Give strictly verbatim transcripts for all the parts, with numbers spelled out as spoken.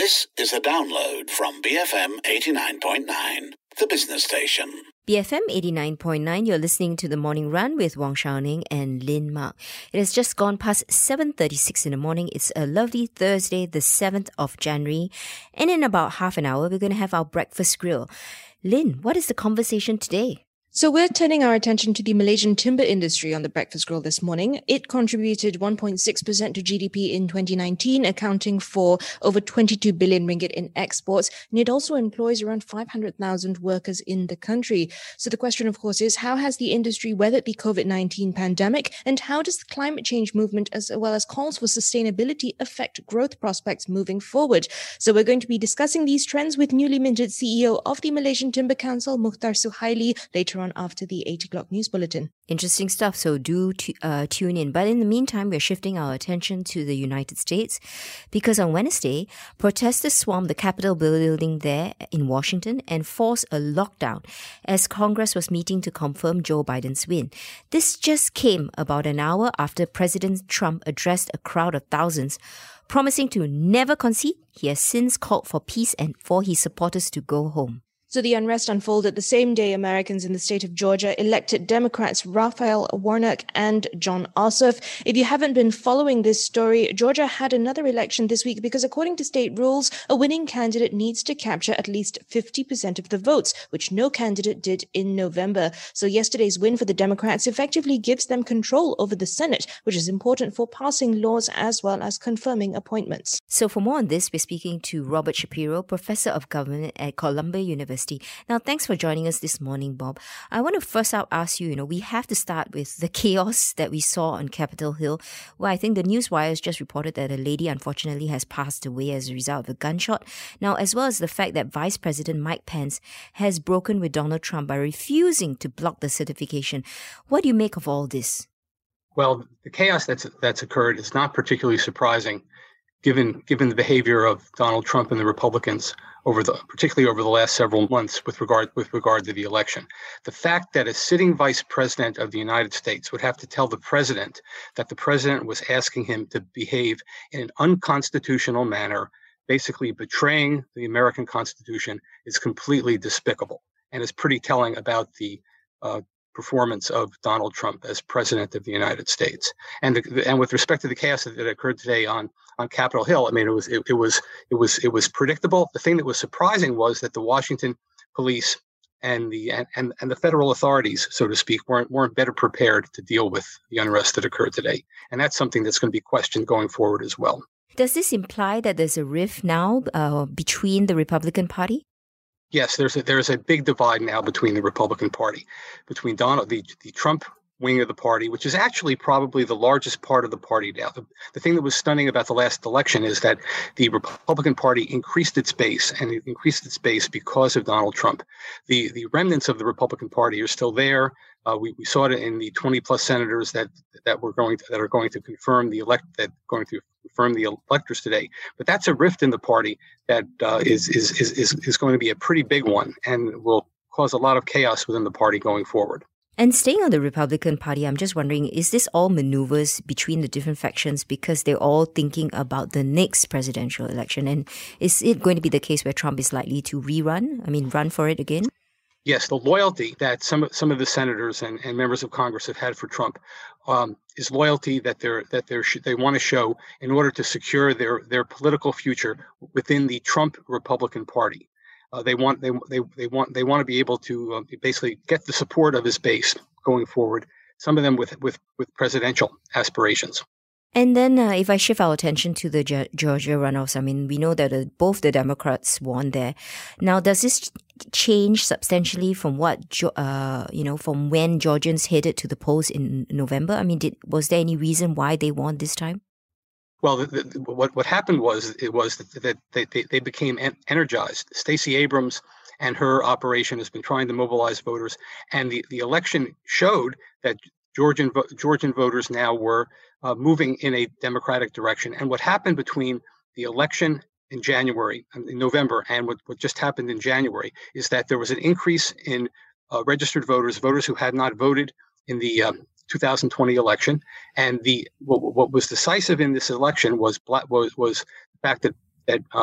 This is a download from B F M eighty-nine point nine, the business station. B F M eighty-nine point nine, you're listening to The Morning Run with Wong Shao-Ning and Lin Mark. It has just gone past seven thirty-six in the morning. It's a lovely Thursday, the seventh of January. And in about half an hour, we're going to have our breakfast grill. Lin, what is the conversation today? So we're turning our attention to the Malaysian timber industry on the Breakfast Grill this morning. It contributed one point six percent to G D P in twenty nineteen, accounting for over twenty-two billion ringgit in exports. And it also employs around five hundred thousand workers in the country. So the question, of course, is how has the industry weathered the COVID nineteen pandemic? And how does the climate change movement, as well as calls for sustainability, affect growth prospects moving forward? So we're going to be discussing these trends with newly minted C E O of the Malaysian Timber Council, Mukhtar Suhaili, later on after the eight o'clock news bulletin. Interesting stuff, so do t- uh, tune in. But in the meantime, we're shifting our attention to the United States because on Wednesday, protesters swarmed the Capitol building there in Washington and forced a lockdown as Congress was meeting to confirm Joe Biden's win. This just came about an hour after President Trump addressed a crowd of thousands, promising to never concede. He has since called for peace and for his supporters to go home. So the unrest unfolded the same day Americans in the state of Georgia elected Democrats Raphael Warnock and Jon Ossoff. If you haven't been following this story, Georgia had another election this week because according to state rules, a winning candidate needs to capture at least fifty percent of the votes, which no candidate did in November. So yesterday's win for the Democrats effectively gives them control over the Senate, which is important for passing laws as well as confirming appointments. So for more on this, we're speaking to Robert Shapiro, Professor of Government at Columbia University. Now, thanks for joining us this morning, Bob. I want to first out ask you, you know, we have to start with the chaos that we saw on Capitol Hill, where I think the Newswire has just reported that a lady unfortunately has passed away as a result of a gunshot. Now, as well as the fact that Vice President Mike Pence has broken with Donald Trump by refusing to block the certification. What do you make of all this? Well, the chaos that's that's occurred is not particularly surprising, given given the behavior of Donald Trump and the Republicans over the particularly over the last several months with regard with regard to the election. The fact that a sitting vice president of the United States would have to tell the president that the president was asking him to behave in an unconstitutional manner, basically betraying the American Constitution, is completely despicable and is pretty telling about the uh, performance of Donald Trump as president of the United States. And the, and with respect to the chaos that occurred today on on Capitol Hill, I mean, it was it, it was it was it was predictable. The thing that was surprising was that the Washington police and the and, and, and the federal authorities, so to speak, weren't weren't better prepared to deal with the unrest that occurred today. And that's something that's going to be questioned going forward as well. Does this imply that there's a rift now uh, between the Republican Party? Yes, there's a, there's a big divide now between the Republican Party, between Donald, the, the Trump wing of the party, which is actually probably the largest part of the party now. The, the thing that was stunning about the last election is that the Republican Party increased its base, and it increased its base because of Donald Trump. The the remnants of the Republican Party are still there. Uh, we, we saw it in the twenty plus senators that that were going to, that are going to confirm the elect that going to confirm the electors today. But that's a rift in the party that uh, is, is is is is going to be a pretty big one and will cause a lot of chaos within the party going forward. And staying on the Republican Party, I'm just wondering, is this all maneuvers between the different factions because they're all thinking about the next presidential election? And is it going to be the case where Trump is likely to rerun? I mean, run for it again? Yes, the loyalty that some some of the senators and, and members of Congress have had for Trump um, is loyalty that they're that they're they want to show in order to secure their their political future within the Trump Republican Party. Uh, they want they they they want they want to be able to uh, basically get the support of his base going forward. Some of them with with with presidential aspirations. And then uh, if I shift our attention to the Ge- Georgia runoffs, I mean, we know that uh, both the Democrats won there. Now, does this change substantially from what, uh, you know, from when Georgians headed to the polls in November? I mean, did, was there any reason why they won this time? Well, the, the, what what happened was it was that, that they, they they became en- energized. Stacey Abrams and her operation has been trying to mobilize voters, and the, the election showed that Georgian Georgian voters now were uh, moving in a democratic direction. And what happened between the election in January, in November, and what, what just happened in January is that there was an increase in uh, registered voters, voters who had not voted in the um, two thousand twenty election. And the what, what was decisive in this election was was, was the fact that that uh, the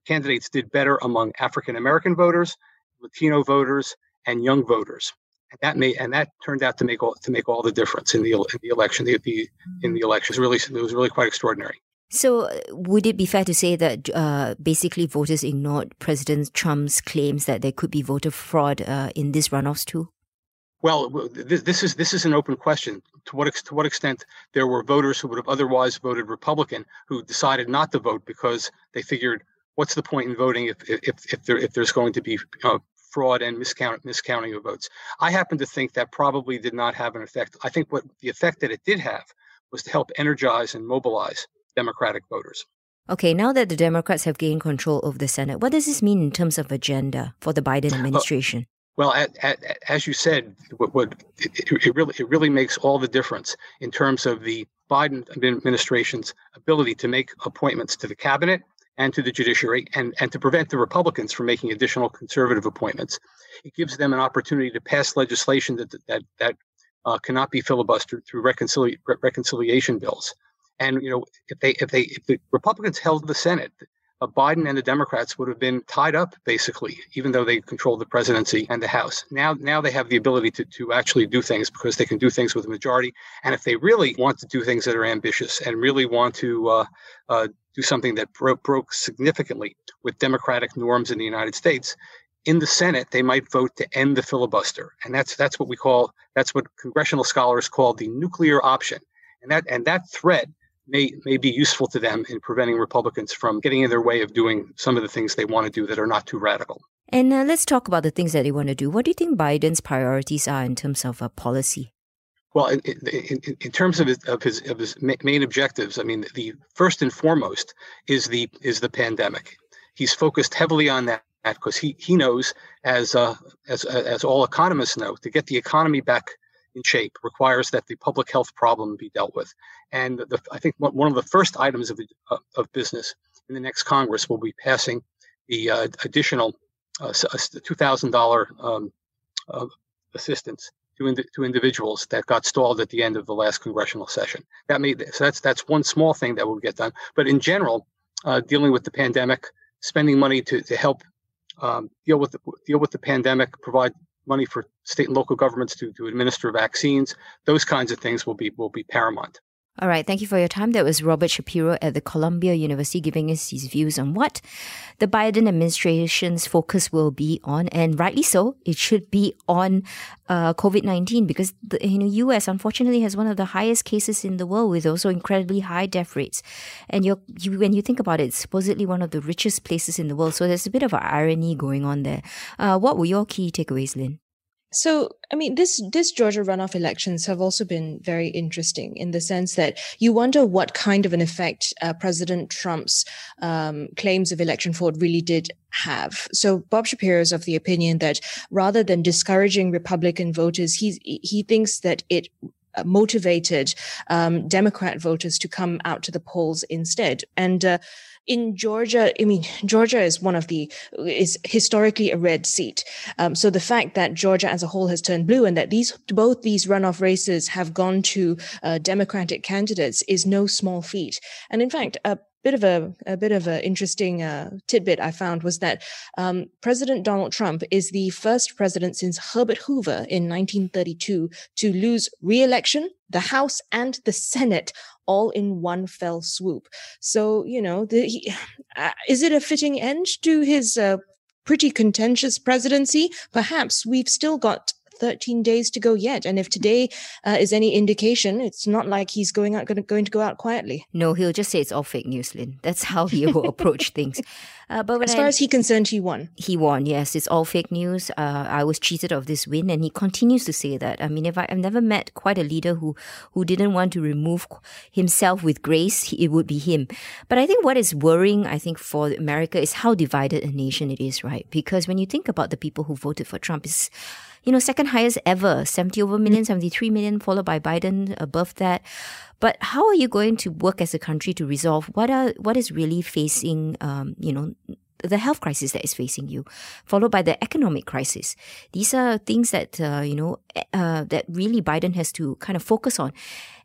candidates did better among African American voters, Latino voters, and young voters. And that may and that turned out to make all to make all the difference in the in the election. The, the in the election, it was really it was really quite extraordinary. So, would it be fair to say that uh, basically voters ignored President Trump's claims that there could be voter fraud uh, in these runoffs too? Well, this, this is this is an open question. To what to what extent there were voters who would have otherwise voted Republican who decided not to vote because they figured, what's the point in voting if if if there if there's going to be uh, fraud and miscount miscounting of votes? I happen to think that probably did not have an effect. I think what the effect that it did have was to help energize and mobilize Democratic voters. Okay, now that the Democrats have gained control of the Senate, what does this mean in terms of agenda for the Biden administration? Uh, Well, at, at, as you said, what, what it, it really it really makes all the difference in terms of the Biden administration's ability to make appointments to the cabinet and to the judiciary, and, and to prevent the Republicans from making additional conservative appointments. It gives them an opportunity to pass legislation that that that uh, cannot be filibustered through reconcilia- reconciliation bills. And you know, if they if they if the Republicans held the Senate, Uh, Biden and the Democrats would have been tied up, basically, even though they control the presidency and the House. Now, now they have the ability to, to actually do things because they can do things with a majority. And if they really want to do things that are ambitious and really want to uh, uh, do something that bro- broke significantly with democratic norms in the United States, in the Senate, they might vote to end the filibuster. And that's that's what we call, that's what congressional scholars call the nuclear option. And that and that threat may may be useful to them in preventing Republicans from getting in their way of doing some of the things they want to do that are not too radical. And uh, let's talk about the things that they want to do. What do you think Biden's priorities are in terms of uh, policy? Well, in, in, in terms of his, of his of his main objectives, I mean, the first and foremost is the is the pandemic. He's focused heavily on that because he he knows, as uh, as as all economists know, to get the economy back in shape requires that the public health problem be dealt with. And the, I think one of the first items of, uh, of business in the next Congress will be passing the uh, additional uh, two thousand dollars um, uh, assistance to, ind- to individuals that got stalled at the end of the last congressional session. That made so that's that's one small thing that will get done. But in general, uh, dealing with the pandemic, spending money to to help um, deal with the, deal with the pandemic, provide money for state and local governments to, to administer vaccines, those kinds of things will be will be paramount. All right, thank you for your time. That was Robert Shapiro at the Columbia University giving us his views on what the Biden administration's focus will be on, and rightly so. It should be on uh, COVID nineteen because the you know, U S unfortunately has one of the highest cases in the world with also incredibly high death rates. And you're, you, when you think about it, it's supposedly one of the richest places in the world. So there's a bit of an irony going on there. Uh, what were your key takeaways, Lynn? So, I mean, this this Georgia runoff elections have also been very interesting in the sense that you wonder what kind of an effect uh, President Trump's um, claims of election fraud really did have. So Bob Shapiro is of the opinion that rather than discouraging Republican voters, he, he thinks that it motivated um, Democrat voters to come out to the polls instead. And uh, in Georgia, I mean, Georgia is one of the, is historically a red seat. Um, so the fact that Georgia as a whole has turned blue and that these, both these runoff races have gone to uh, Democratic candidates is no small feat. And in fact, a bit of a, a bit of an interesting uh, tidbit I found was that um, President Donald Trump is the first president since Herbert Hoover in nineteen thirty-two to lose re-election, the House and the Senate all in one fell swoop. So, you know, the, he, uh, is it a fitting end to his uh, pretty contentious presidency? Perhaps. We've still got thirteen days to go yet. And if today uh, is any indication, it's not like he's going out going to, going to go out quietly. No, he'll just say it's all fake news, Lynn. That's how he will approach things. Uh, but as far I, as he's concerned, he won. He won, yes. It's all fake news. Uh, I was cheated of this win, and he continues to say that. I mean, if I, I've never met quite a leader who, who didn't want to remove himself with grace, he, it would be him. But I think what is worrying, I think, for America is how divided a nation it is, right? Because when you think about the people who voted for Trump, it's, you know, second highest ever, seventy over million, seventy-three million, followed by Biden above that. But how are you going to work as a country to resolve what are what is really facing, um, you know, the health crisis that is facing you, followed by the economic crisis? These are things that, uh, you know, uh, that really Biden has to kind of focus on.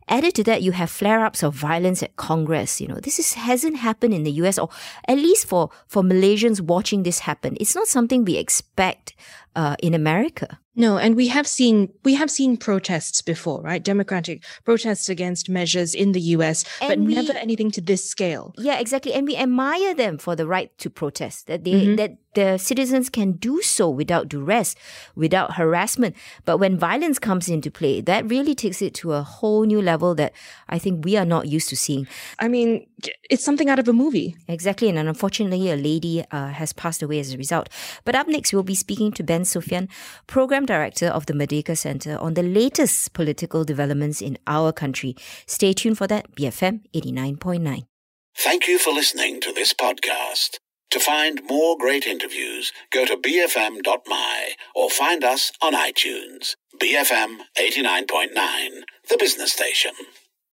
Added to that, you have flare-ups of violence at Congress. You know, this is, hasn't happened in the U S, or at least for, for Malaysians watching this happen. It's not something we expect uh, in America. No, and we have seen we have seen protests before, right? Democratic protests against measures in the U S, and but we, never anything to this scale. Yeah, exactly. And we admire them for the right to protest, that they Mm-hmm. that the citizens can do so without duress, without harassment. But when violence comes into play, that really takes it to a whole new level that I think we are not used to seeing. I mean, it's something out of a movie. Exactly, and unfortunately, a lady uh, has passed away as a result. But up next, we'll be speaking to Ben Sufyan, Program Director of the Merdeka Centre, on the latest political developments in our country. Stay tuned for that, B F M eighty-nine point nine. Thank you for listening to this podcast. To find more great interviews, go to b f m dot m y or find us on iTunes. B F M eighty-nine point nine, the business station.